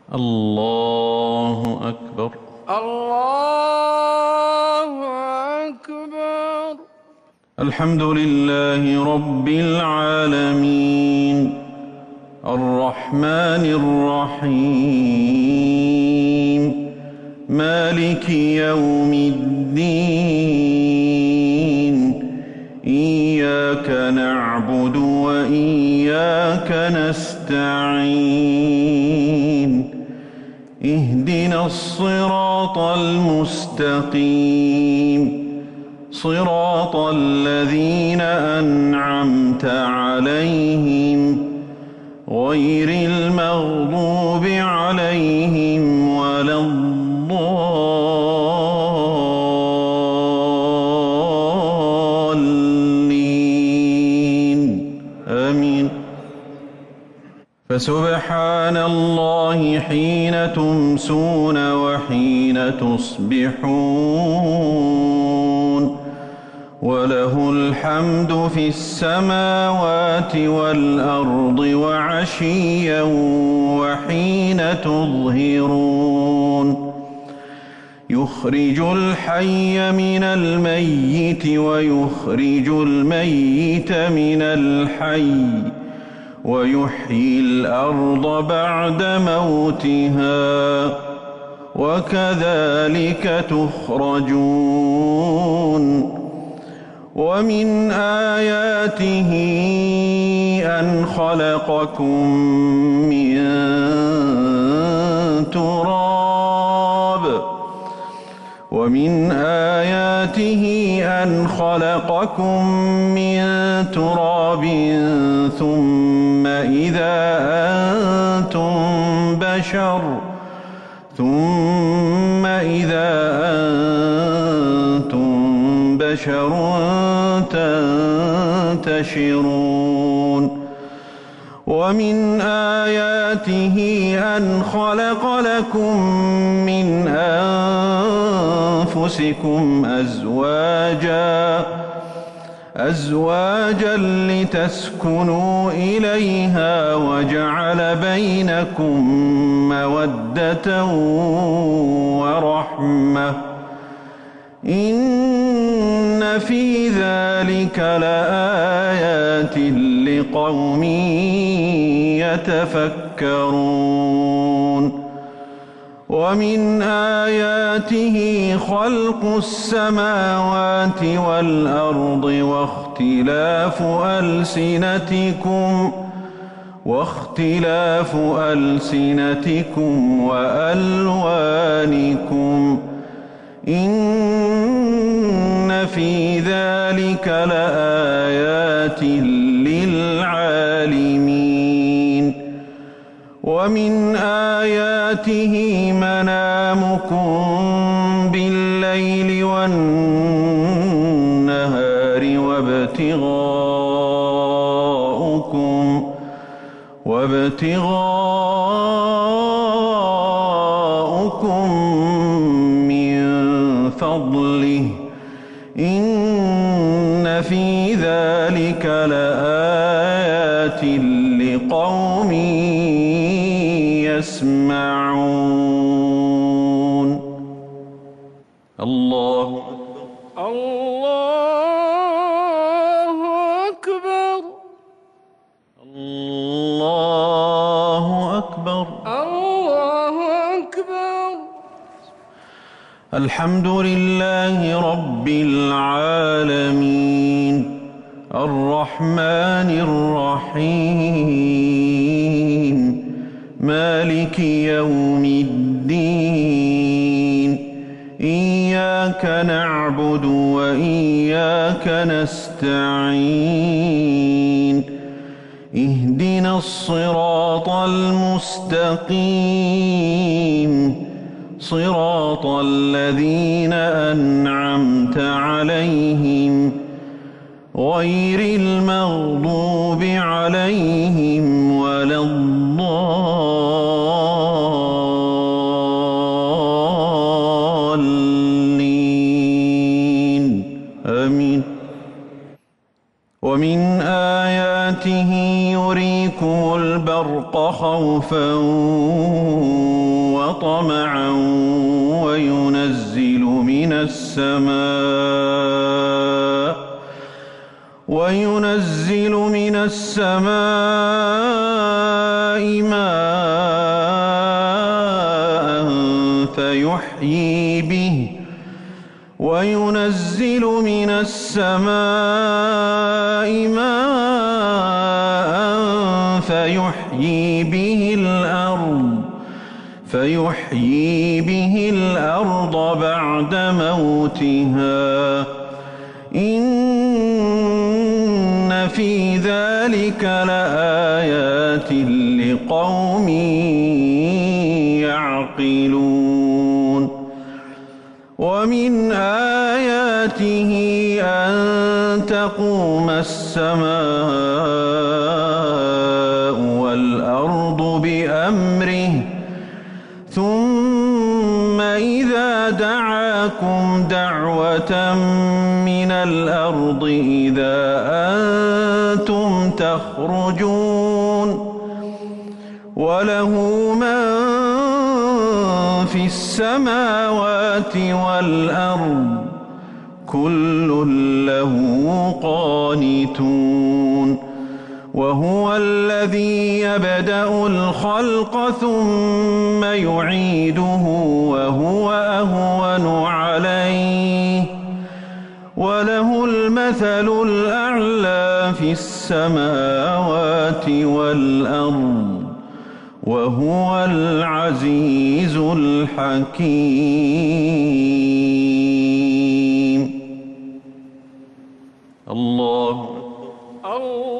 الله أكبر. الله أكبر. الحمد لله رب العالمين الرحمن الرحيم مالك يوم الدين إياك نعبد وإياك نستعين اهدنا الصراط المستقيم صراط الذين أنعمت عليهم غير المغضوب عليهم ولا الضالين آمين. فسبحان الله حين تمسون وحين تصبحون وله الحمد في السماوات والأرض وعشيا وحين تظهرون يخرج الحي من الميت ويخرج الميت من الحي ويحيي الأرض بعد موتها وكذلك تخرجون. ومن آياته أن خلقكم من تراب ومن آياته أن خلقكم من تراب ثم إذا أنتم بشر تنتشرون. ومن آياته أن خلق لكم من أنفسكم أزواجا لتسكنوا إليها وجعل بينكم مودة ورحمة إن في ذلك لآيات لقوم يتفكرون. ومن آياته خلق السماوات والأرض واختلاف ألسنتكم وألوانكم إن في ذلك لآيات للعالمين. ومن آياته منامكم بالليل والنهار وابتغاؤكم من فضله إن في ذلك لآيات لقوم يسمعون. الله أكبر. الله أكبر. الله أكبر. الحمد لله رب العالمين الرحمن الرحيم مالك يوم الدين إياك نعبد وإياك نستعين اهدنا الصراط المستقيم صراط الذين أنعمت عليهم غير المغضوب عليهم ولا الضالين آمين. ومن آياته يريكم البرق خوفا من السماء ماء فيحيي به الأرض بعد موتها إن في ذلك لآيات لقوم يعقلون ومن آياته أن تقوم السماء والأرض بأمره ثم إذا دعاكم دعوة من الأرض إذا أنتم تخرجون وله من في السماوات والأرض كل له قانتون وهو الذي يبدأ الخلق ثم يعيده وهو أهون عليه وله المثل الأعلى في السماوات والأرض وهو العزيز الحكيم. الله